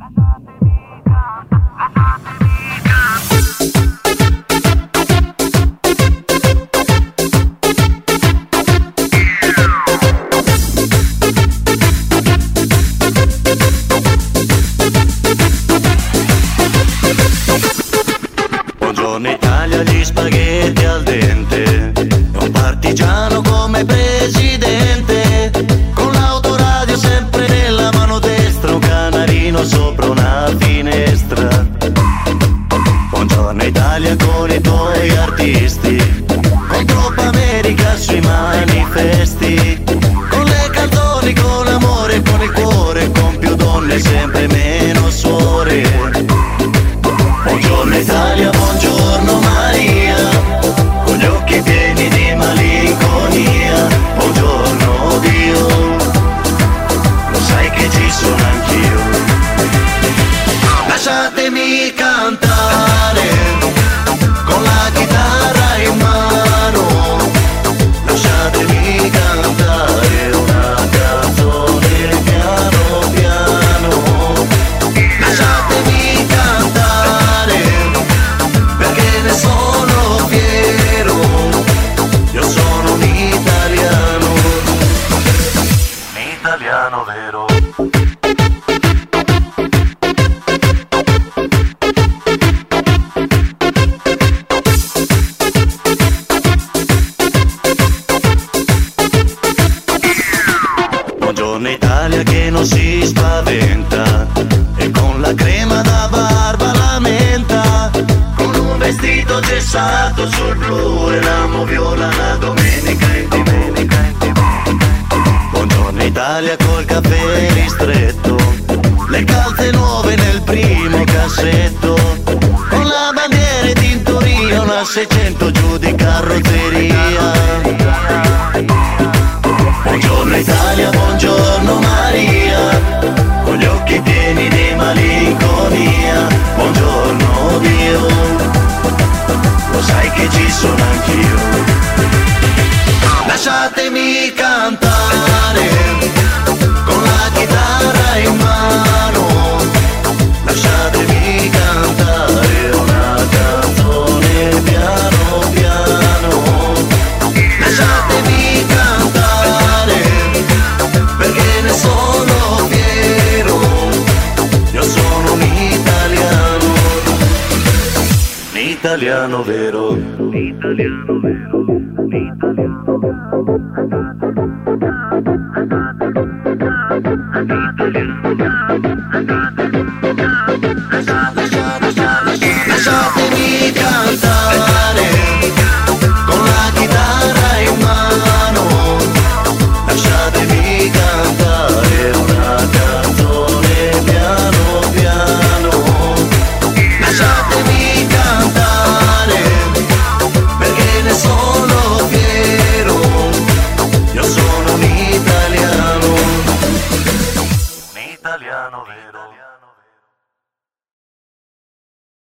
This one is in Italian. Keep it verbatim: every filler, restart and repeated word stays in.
Buongiorno Italia, gli spaghetti al dente, un partigiano come presidente, con l'autoradio sempre nella mano destra, un canarino sopra una finestra. Buongiorno Italia con i tuoi artisti, con troppa America sui manifesti, con le canzoni, con l'amore, con il cuore, con più donne, sempre meno suore. Buongiorno Italia, buongiorno Maria, con gli occhi pieni di malinconia. Buongiorno Dio, lo sai che ci sono anch'io. Lasciatemi cantare con la chitarra in mano, lasciatemi cantare una canzone piano piano. Lasciatemi cantare perché ne sono fiero, io sono un italiano, un italiano vero. Buongiorno Italia che non si spaventa, e con la crema da barba la menta, con un vestito gessato sul blu e l'amo viola la domenica in domenica in domenica. Buongiorno Italia col caffè ristretto, le calze nuove nel primo cassetto, con la bandiera in tintoria, una seicento giù di carrozzeria. Buongiorno Italia, buongiorno Maria, con gli occhi pieni di malinconia. Buongiorno Dio, lo sai che ci sono anch'io. Lasciatemi cantare con la chitarra in mano, lasciatemi cantare una canzone piano piano. Lasciatemi cantare perché ne sono fiero, io sono un italiano, un italiano vero, un italiano vero, un italiano vero.